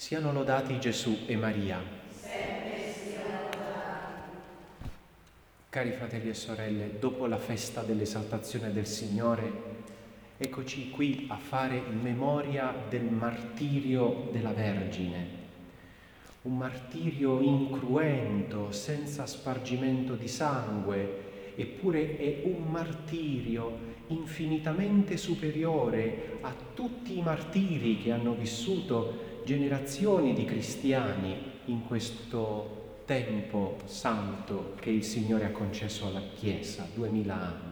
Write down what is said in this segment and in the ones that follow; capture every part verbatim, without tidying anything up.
Siano lodati Gesù e Maria. Sempre siano lodati. Cari fratelli e sorelle, dopo la festa dell'esaltazione del Signore, eccoci qui a fare memoria del martirio della Vergine. Un martirio incruento, senza spargimento di sangue, eppure è un martirio infinitamente superiore a tutti i martiri che hanno vissuto generazioni di cristiani in questo tempo santo che il Signore ha concesso alla Chiesa, duemila anni.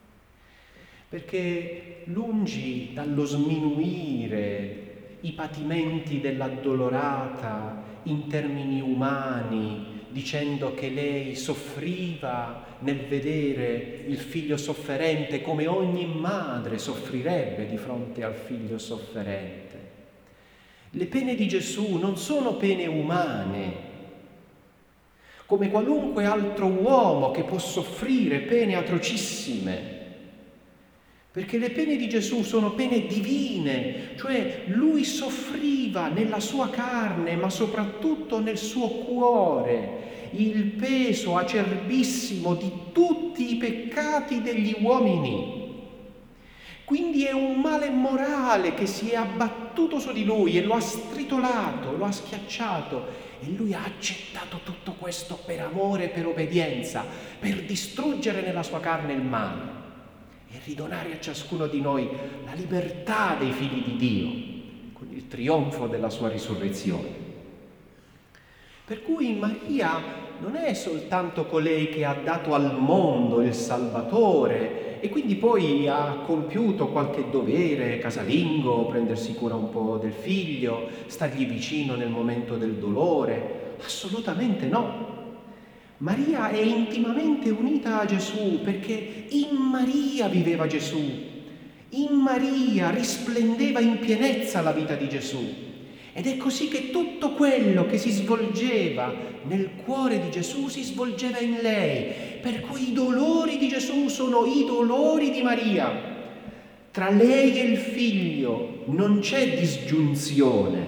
Perché lungi dallo sminuire i patimenti dell'addolorata in termini umani, dicendo che lei soffriva nel vedere il figlio sofferente come ogni madre soffrirebbe di fronte al figlio sofferente. Le pene di Gesù non sono pene umane, come qualunque altro uomo che può soffrire pene atrocissime, perché le pene di Gesù sono pene divine, cioè lui soffriva nella sua carne, ma soprattutto nel suo cuore, il peso acerbissimo di tutti i peccati degli uomini. Quindi è un male morale che si è abbattuto su di lui e lo ha stritolato, lo ha schiacciato, e lui ha accettato tutto questo per amore e per obbedienza, per distruggere nella sua carne il male e ridonare a ciascuno di noi la libertà dei figli di Dio con il trionfo della sua risurrezione. Per cui Maria non è soltanto colei che ha dato al mondo il Salvatore e quindi poi ha compiuto qualche dovere casalingo, prendersi cura un po' del figlio, stargli vicino nel momento del dolore. Assolutamente no. Maria è intimamente unita a Gesù perché in Maria viveva Gesù, in Maria risplendeva in pienezza la vita di Gesù. Ed è così che tutto quello che si svolgeva nel cuore di Gesù si svolgeva in lei, per cui i dolori di Gesù sono i dolori di Maria. Tra lei e il figlio non c'è disgiunzione.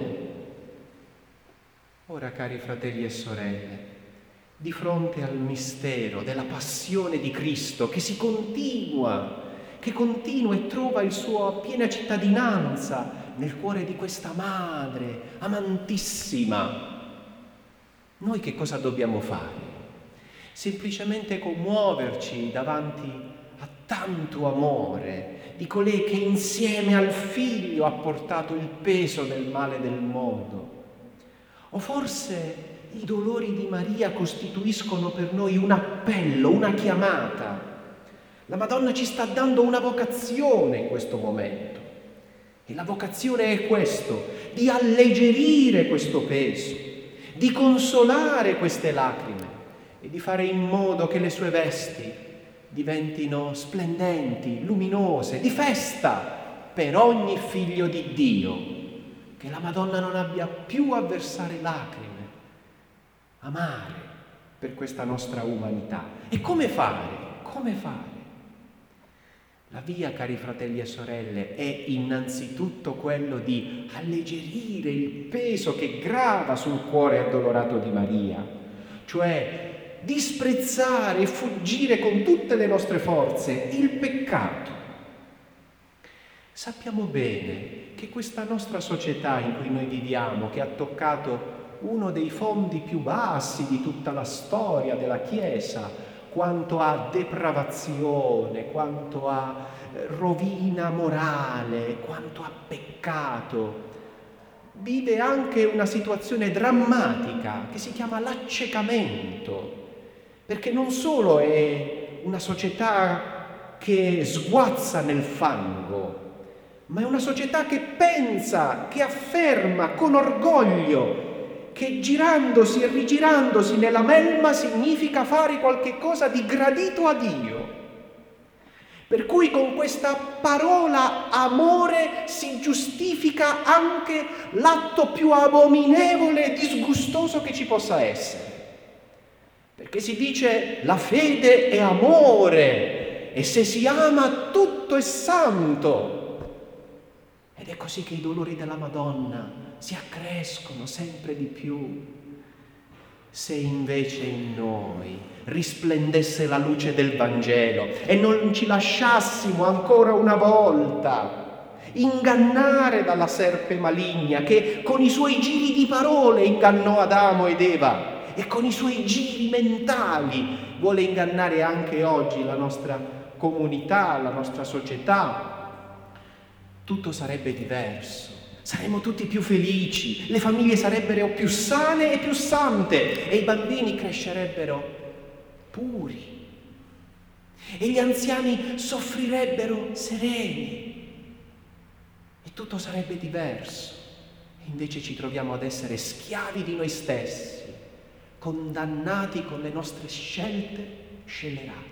Ora, cari fratelli e sorelle, di fronte al mistero della passione di Cristo che si continua, che continua e trova il suo piena cittadinanza nel cuore di questa madre amantissima, noi che cosa dobbiamo fare? Semplicemente commuoverci davanti a tanto amore di colei che insieme al figlio ha portato il peso del male del mondo? O forse i dolori di Maria costituiscono per noi un appello, una chiamata? La Madonna ci sta dando una vocazione in questo momento. E la vocazione è questo, di alleggerire questo peso, di consolare queste lacrime e di fare in modo che le sue vesti diventino splendenti, luminose, di festa per ogni figlio di Dio, che la Madonna non abbia più a versare lacrime, amare per questa nostra umanità. E come fare? Come fare? La via, cari fratelli e sorelle, è innanzitutto quello di alleggerire il peso che grava sul cuore addolorato di Maria, cioè disprezzare e fuggire con tutte le nostre forze il peccato. Sappiamo bene che questa nostra società in cui noi viviamo, che ha toccato uno dei fondi più bassi di tutta la storia della Chiesa, quanto a depravazione, quanto a rovina morale, quanto a peccato, vive anche una situazione drammatica che si chiama l'accecamento, perché non solo è una società che sguazza nel fango, ma è una società che pensa, che afferma con orgoglio che girandosi e rigirandosi nella melma significa fare qualche cosa di gradito a Dio. Per cui con questa parola amore si giustifica anche l'atto più abominevole e disgustoso che ci possa essere. Perché si dice la fede è amore e se si ama tutto è santo. Ed è così che i dolori della Madonna si accrescono sempre di più. Se invece in noi risplendesse la luce del Vangelo e non ci lasciassimo ancora una volta ingannare dalla serpe maligna che con i suoi giri di parole ingannò Adamo ed Eva e con i suoi giri mentali vuole ingannare anche oggi la nostra comunità, la nostra società, tutto sarebbe diverso. Saremmo tutti più felici, le famiglie sarebbero più sane e più sante e i bambini crescerebbero puri e gli anziani soffrirebbero sereni e tutto sarebbe diverso. E invece ci troviamo ad essere schiavi di noi stessi, condannati con le nostre scelte scellerate.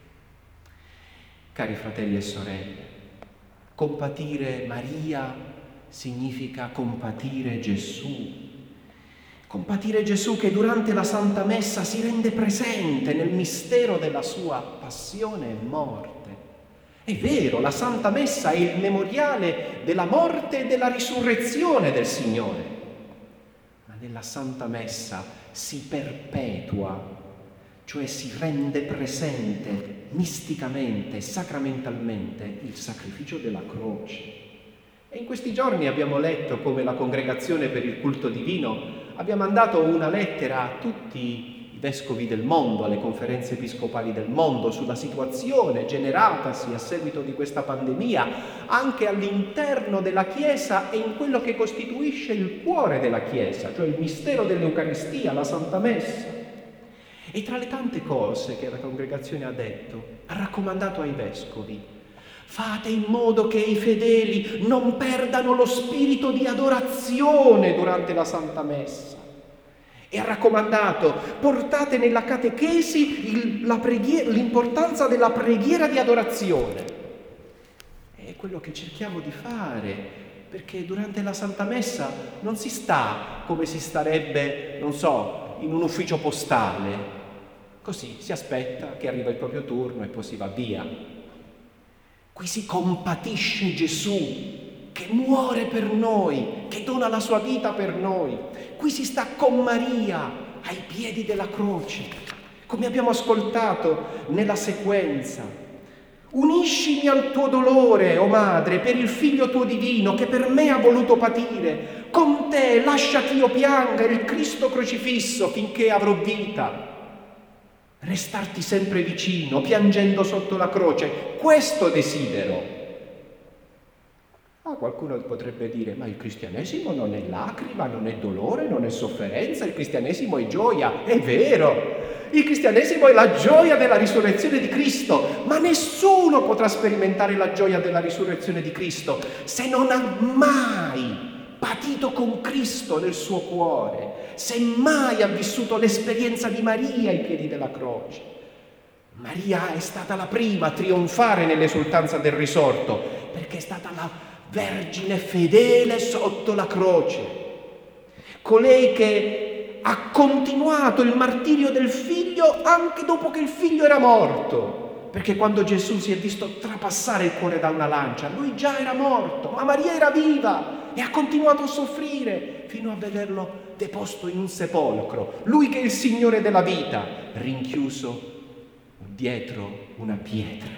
Cari fratelli e sorelle, compatire Maria significa compatire Gesù. Compatire Gesù che durante la Santa Messa si rende presente nel mistero della sua passione e morte. È vero, la Santa Messa è il memoriale della morte e della risurrezione del Signore, ma nella Santa Messa si perpetua, cioè si rende presente misticamente, sacramentalmente il sacrificio della croce. E in questi giorni abbiamo letto come la Congregazione per il Culto Divino abbia mandato una lettera a tutti i vescovi del mondo, alle conferenze episcopali del mondo, sulla situazione generatasi a seguito di questa pandemia, anche all'interno della Chiesa e in quello che costituisce il cuore della Chiesa, cioè il mistero dell'Eucaristia, la Santa Messa. E tra le tante cose che la Congregazione ha detto, ha raccomandato ai vescovi: fate in modo che i fedeli non perdano lo spirito di adorazione durante la Santa Messa. E ha raccomandato: portate nella catechesi il, la preghiera, l'importanza della preghiera di adorazione. È quello che cerchiamo di fare, perché durante la Santa Messa non si sta come si starebbe, non so, in un ufficio postale. Così si aspetta che arriva il proprio turno e poi si va via. Qui si compatisce Gesù, che muore per noi, che dona la sua vita per noi. Qui si sta con Maria ai piedi della croce, come abbiamo ascoltato nella sequenza. Uniscimi al tuo dolore, o Madre, per il Figlio tuo divino, che per me ha voluto patire. Con te lascia che io pianga il Cristo crocifisso finché avrò vita. Restarti sempre vicino, piangendo sotto la croce, questo desidero. Ah, qualcuno potrebbe dire: ma il cristianesimo non è lacrima, non è dolore, non è sofferenza, il cristianesimo è gioia. È vero, il cristianesimo è la gioia della risurrezione di Cristo, ma nessuno potrà sperimentare la gioia della risurrezione di Cristo se non ha mai patito con Cristo nel suo cuore, se mai ha vissuto l'esperienza di Maria ai piedi della croce. Maria è stata la prima a trionfare nell'esultanza del risorto, perché è stata la Vergine fedele sotto la croce, colei che ha continuato il martirio del figlio anche dopo che il figlio era morto, perché quando Gesù si è visto trapassare il cuore da una lancia, lui già era morto, ma Maria era viva e ha continuato a soffrire fino a vederlo deposto in un sepolcro, lui che è il Signore della vita, rinchiuso dietro una pietra.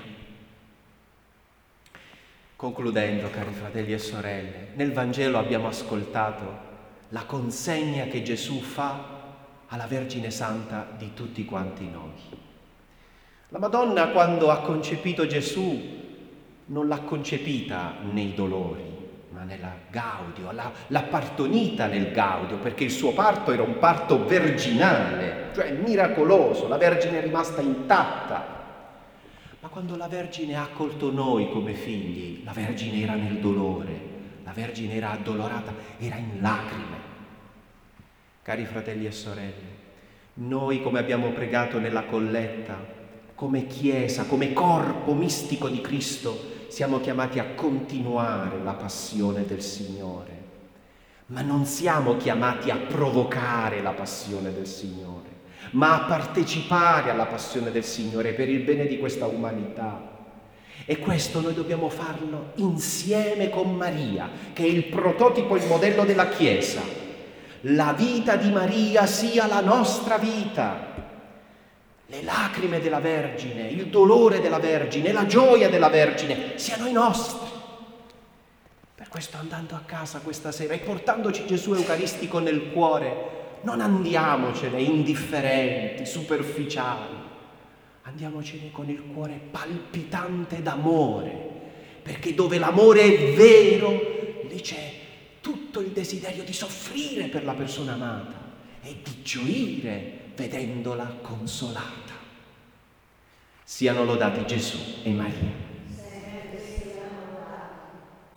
Concludendo, cari fratelli e sorelle, nel Vangelo abbiamo ascoltato la consegna che Gesù fa alla Vergine Santa di tutti quanti noi. La Madonna, quando ha concepito Gesù, non l'ha concepita nei dolori, ma nella gaudio, l'ha, l'ha partorita nel gaudio, perché il suo parto era un parto virginale, cioè miracoloso, la Vergine è rimasta intatta. Ma quando la Vergine ha accolto noi come figli, la Vergine era nel dolore, la Vergine era addolorata, era in lacrime. Cari fratelli e sorelle, noi, come abbiamo pregato nella colletta, come Chiesa, come corpo mistico di Cristo, siamo chiamati a continuare la passione del Signore, ma non siamo chiamati a provocare la passione del Signore, ma a partecipare alla passione del Signore per il bene di questa umanità. E questo noi dobbiamo farlo insieme con Maria, che è il prototipo, il modello della Chiesa. La vita di Maria sia la nostra vita. Le lacrime della Vergine, il dolore della Vergine, la gioia della Vergine siano i nostri. Per questo, andando a casa questa sera e portandoci Gesù Eucaristico nel cuore, non andiamocene indifferenti, superficiali. Andiamocene con il cuore palpitante d'amore, perché dove l'amore è vero, lì c'è tutto il desiderio di soffrire per la persona amata e di gioire vedendola consolata. Siano lodati Gesù e Maria.